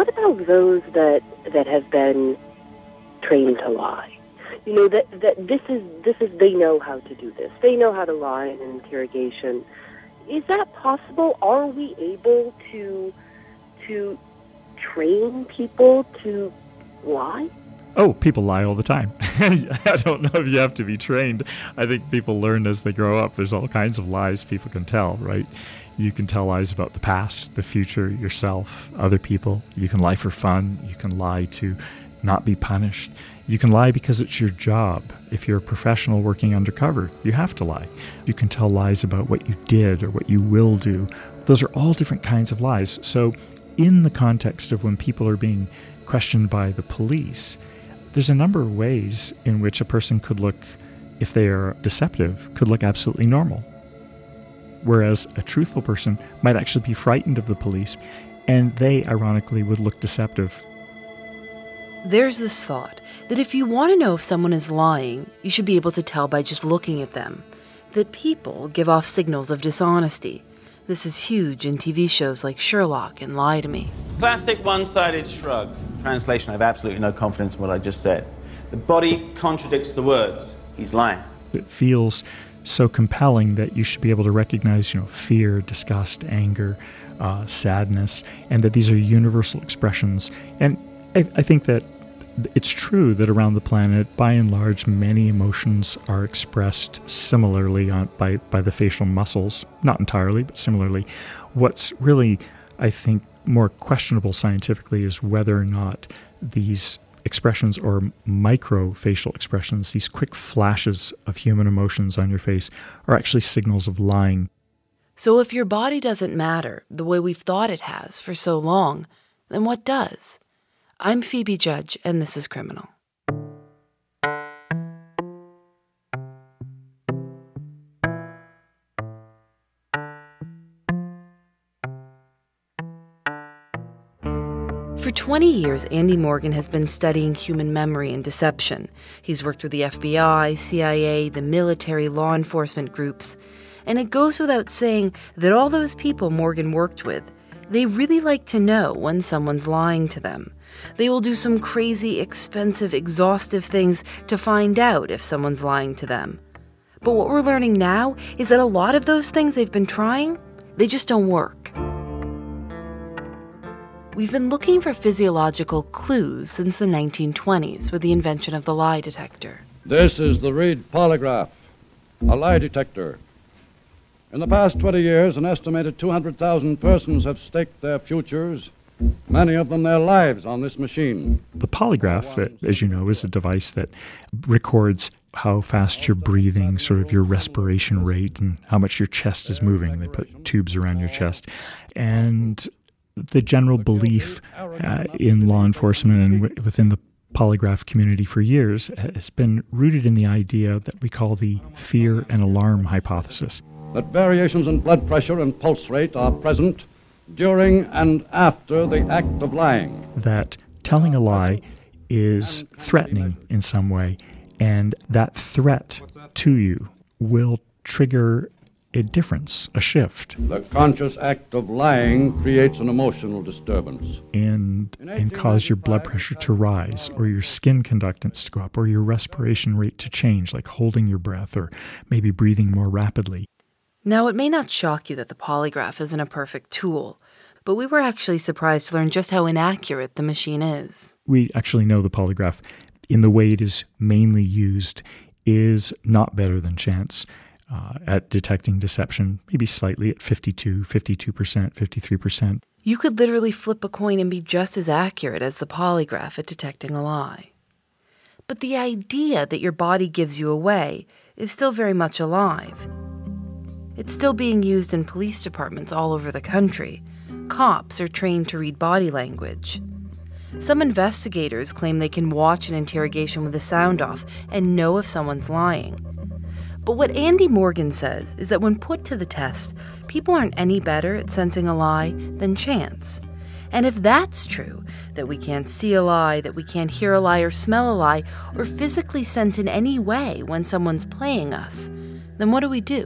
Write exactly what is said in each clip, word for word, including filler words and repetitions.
what about those that that have been trained to lie? You know, that, that this is this is they know how to do this. They know how to lie in an interrogation. Is that possible? Are we able to to train people to lie? Oh, people lie all the time. I don't know if you have to be trained. I think people learn as they grow up. There's all kinds of lies people can tell, right? You can tell lies about the past, the future, yourself, other people. You can lie for fun. You can lie to not be punished. You can lie because it's your job. If you're a professional working undercover, you have to lie. You can tell lies about what you did or what you will do. Those are all different kinds of lies. So in the context of when people are being questioned by the police, there's a number of ways in which a person could look, if they are deceptive, could look absolutely normal. Whereas a truthful person might actually be frightened of the police, and they, ironically, would look deceptive. There's this thought that if you want to know if someone is lying, you should be able to tell by just looking at them. That people give off signals of dishonesty. This is huge in T V shows like Sherlock and Lie to Me. Classic one-sided shrug. Translation, I have absolutely no confidence in what I just said. The body contradicts the words. He's lying. It feels so compelling that you should be able to recognize, you know, fear, disgust, anger, uh, sadness, and that these are universal expressions. And I, I think that it's true that around the planet, by and large, many emotions are expressed similarly on, by, by the facial muscles. Not entirely, but similarly. What's really, I think, more questionable scientifically is whether or not these expressions or micro-facial expressions, these quick flashes of human emotions on your face, are actually signals of lying. So if your body doesn't matter the way we've thought it has for so long, then what does? I'm Phoebe Judge, and this is Criminal. For twenty years, Andy Morgan has been studying human memory and deception. He's worked with the F B I, C I A, the military, law enforcement groups. And it goes without saying that all those people Morgan worked with, they really like to know when someone's lying to them. They will do some crazy, expensive, exhaustive things to find out if someone's lying to them. But what we're learning now is that a lot of those things they've been trying, they just don't work. We've been looking for physiological clues since the nineteen twenties with the invention of the lie detector. This is the Reed polygraph, a lie detector. In the past twenty years, an estimated two hundred thousand persons have staked their futures, many of them their lives, on this machine. The polygraph, as you know, is a device that records how fast you're breathing, sort of your respiration rate, and how much your chest is moving. They put tubes around your chest. And the general belief uh, in law enforcement and w- within the polygraph community for years has been rooted in the idea that we call the fear and alarm hypothesis. That variations in blood pressure and pulse rate are present during and after the act of lying. That telling a lie is threatening in some way, and that threat to you will trigger a difference, a shift. The conscious act of lying creates an emotional disturbance. And, and cause your blood pressure to rise, or your skin conductance to go up, or your respiration rate to change, like holding your breath or maybe breathing more rapidly. Now, it may not shock you that the polygraph isn't a perfect tool, but we were actually surprised to learn just how inaccurate the machine is. We actually know the polygraph, in the way it is mainly used, is not better than chance. Uh, at detecting deception, maybe slightly at fifty-two, fifty-two percent, fifty-three percent. You could literally flip a coin and be just as accurate as the polygraph at detecting a lie. But the idea that your body gives you away is still very much alive. It's still being used in police departments all over the country. Cops are trained to read body language. Some investigators claim they can watch an interrogation with the sound off and know if someone's lying. But what Andy Morgan says is that when put to the test, people aren't any better at sensing a lie than chance. And if that's true, that we can't see a lie, that we can't hear a lie or smell a lie, or physically sense in any way when someone's playing us, then what do we do?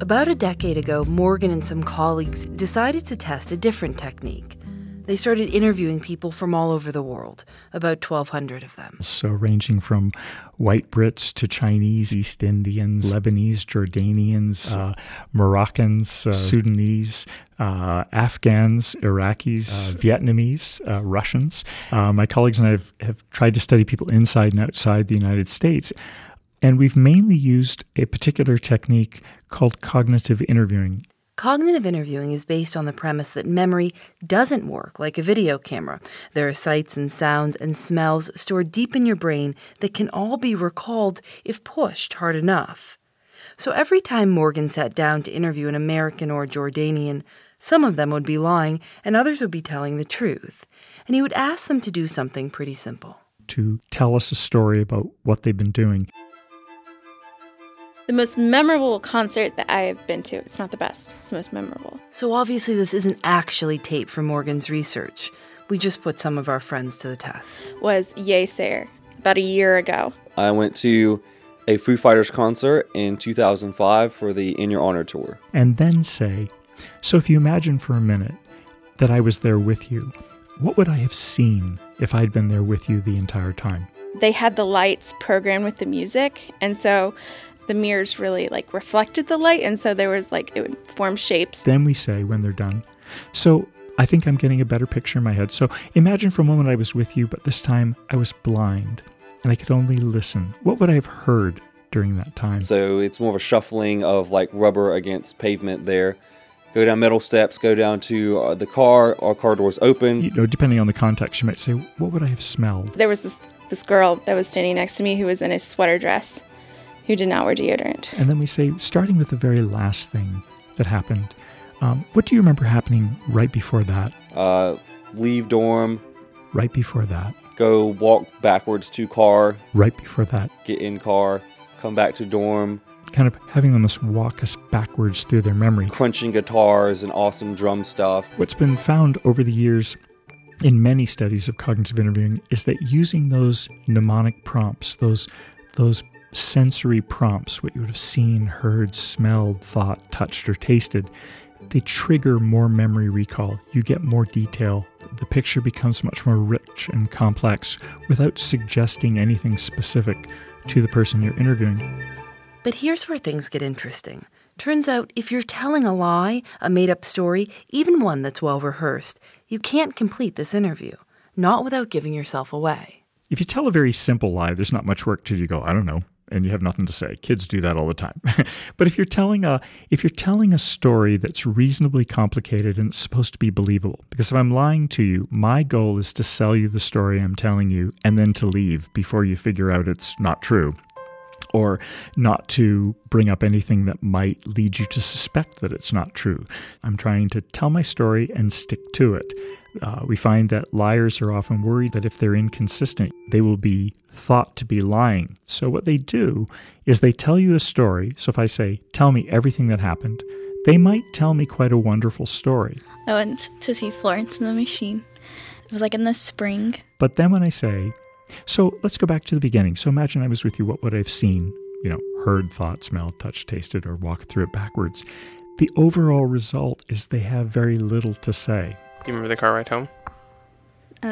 About a decade ago, Morgan and some colleagues decided to test a different technique. They started interviewing people from all over the world, about twelve hundred of them. So ranging from white Brits to Chinese, East Indians, Lebanese, Jordanians, uh, Moroccans, uh, Sudanese, uh, Afghans, Iraqis, uh, Vietnamese, uh, Russians. Uh, my colleagues and I have, have tried to study people inside and outside the United States. And we've mainly used a particular technique called cognitive interviewing. Cognitive interviewing is based on the premise that memory doesn't work like a video camera. There are sights and sounds and smells stored deep in your brain that can all be recalled if pushed hard enough. So every time Morgan sat down to interview an American or Jordanian, some of them would be lying and others would be telling the truth. And he would ask them to do something pretty simple. To tell us a story about what they've been doing. The most memorable concert that I have been to, it's not the best, it's the most memorable. So obviously this isn't actually tape from Morgan's research. We just put some of our friends to the test. Was Yeasayer, about a year ago. I went to a Foo Fighters concert in two thousand five for the In Your Honor tour. And then say, so if you imagine for a minute that I was there with you, what would I have seen if I'd been there with you the entire time? They had the lights programmed with the music, and so the mirrors really like reflected the light, and so there was like, it would form shapes. Then we say when they're done, so I think I'm getting a better picture in my head. So imagine for a moment I was with you, but this time I was blind and I could only listen. What would I have heard during that time? So it's more of a shuffling of like rubber against pavement there. Go down metal steps, go down to uh, the car, our car doors open. You know, depending on the context, you might say, what would I have smelled? There was this, this girl that was standing next to me who was in a sweater dress, who did not wear deodorant. And then we say, starting with the very last thing that happened, um, what do you remember happening right before that? Uh, leave dorm. Right before that. Go walk backwards to car. Right before that. Get in car. Come back to dorm. Kind of having them just walk us backwards through their memory. Crunching guitars and awesome drum stuff. What's been found over the years in many studies of cognitive interviewing is that using those mnemonic prompts, those those sensory prompts, what you would have seen, heard, smelled, thought, touched, or tasted, they trigger more memory recall. You get more detail. The picture becomes much more rich and complex without suggesting anything specific to the person you're interviewing. But here's where things get interesting. Turns out if you're telling a lie, a made-up story, even one that's well-rehearsed, you can't complete this interview, not without giving yourself away. If you tell a very simple lie, there's not much work till you go, I don't know, and you have nothing to say. Kids do that all the time. But if you're telling a if you're telling a story that's reasonably complicated and it's supposed to be believable, because if I'm lying to you, my goal is to sell you the story I'm telling you and then to leave before you figure out it's not true, or not to bring up anything that might lead you to suspect that it's not true. I'm trying to tell my story and stick to it. Uh, we find that liars are often worried that if they're inconsistent, they will be thought to be lying. So what they do is they tell you a story. So if I say, tell me everything that happened, they might tell me quite a wonderful story. I went to see Florence and the Machine. It was like in the spring. But then when I say, so let's go back to the beginning. So imagine I was with you, what would I have seen? You know, heard, thought, smelled, touched, tasted, or walked through it backwards. The overall result is they have very little to say. Do you remember the car ride home? Uh,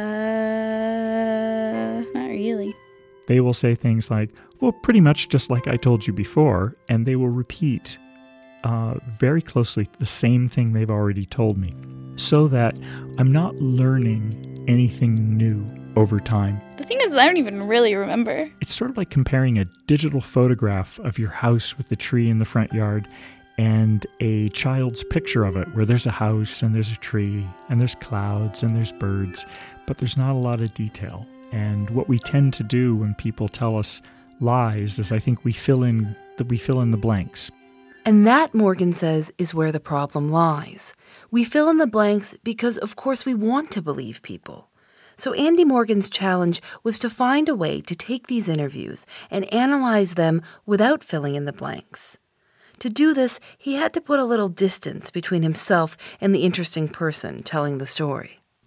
not really. They will say things like, well, pretty much just like I told you before, and they will repeat uh, very closely the same thing they've already told me, so that I'm not learning anything new over time. The thing is, I don't even really remember. It's sort of like comparing a digital photograph of your house with the tree in the front yard and a child's picture of it, where there's a house and there's a tree and there's clouds and there's birds, but there's not a lot of detail. And what we tend to do when people tell us lies is I think we fill in the, we fill in the blanks. And that, Morgan says, is where the problem lies. We fill in the blanks because, of course, we want to believe people. So Andy Morgan's challenge was to find a way to take these interviews and analyze them without filling in the blanks. To do this, he had to put a little distance between himself and the interesting person telling the story.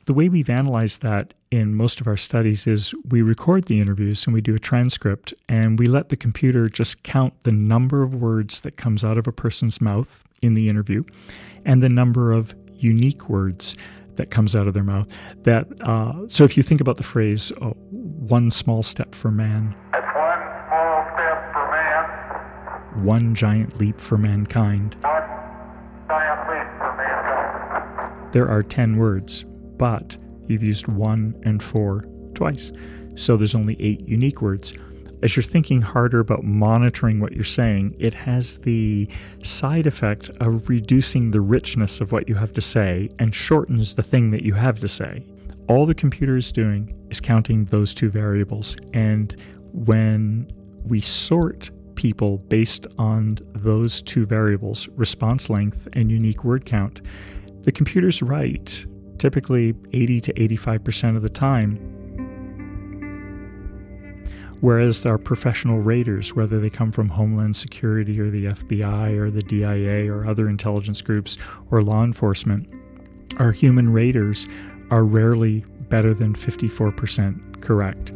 The way we've analyzed that in most of our studies is we record the interviews and we do a transcript, and we let the computer just count the number of words that comes out of a person's mouth in the interview and the number of unique words that comes out of their mouth. That uh, so if you think about the phrase, oh, one small step for man. That's one small step for man. One giant leap for mankind. One giant leap for mankind. There are ten words, but you've used one and four twice. So there's only eight unique words. As you're thinking harder about monitoring what you're saying, it has the side effect of reducing the richness of what you have to say and shortens the thing that you have to say. All the computer is doing is counting those two variables. And when we sort people based on those two variables, response length and unique word count, the computer's right, typically eighty to eighty-five percent of the time. Whereas our professional raters, whether they come from Homeland Security or the F B I or the D I A or other intelligence groups or law enforcement, our human raters are rarely better than fifty-four percent correct.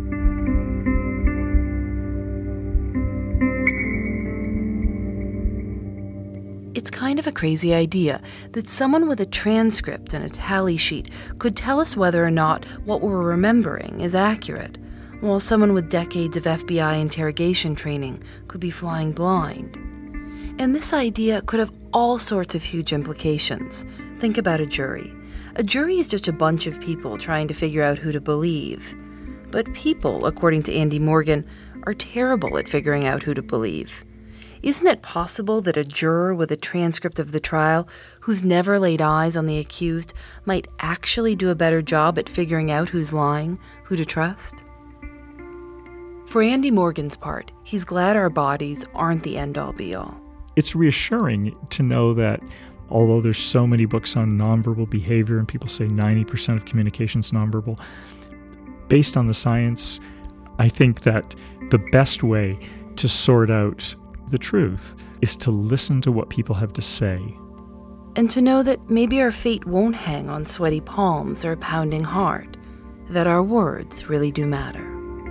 It's kind of a crazy idea that someone with a transcript and a tally sheet could tell us whether or not what we're remembering is accurate, while someone with decades of F B I interrogation training could be flying blind. And this idea could have all sorts of huge implications. Think about a jury. A jury is just a bunch of people trying to figure out who to believe. But people, according to Andy Morgan, are terrible at figuring out who to believe. Isn't it possible that a juror with a transcript of the trial who's never laid eyes on the accused might actually do a better job at figuring out who's lying, who to trust? For Andy Morgan's part, he's glad our bodies aren't the end-all be-all. It's reassuring to know that although there's so many books on nonverbal behavior and people say ninety percent of communication is nonverbal, based on the science, I think that the best way to sort out the truth is to listen to what people have to say. And to know that maybe our fate won't hang on sweaty palms or a pounding heart, that our words really do matter.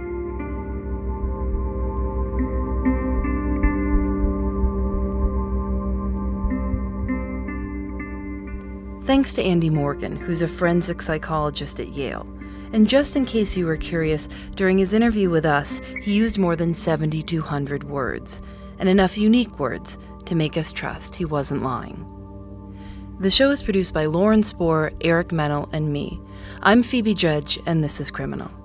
Thanks to Andy Morgan, who's a forensic psychologist at Yale. And just in case you were curious, during his interview with us, he used more than seventy-two hundred words, and enough unique words to make us trust he wasn't lying. The show is produced by Lauren Spohr, Eric Mennel, and me. I'm Phoebe Judge, and this is Criminal.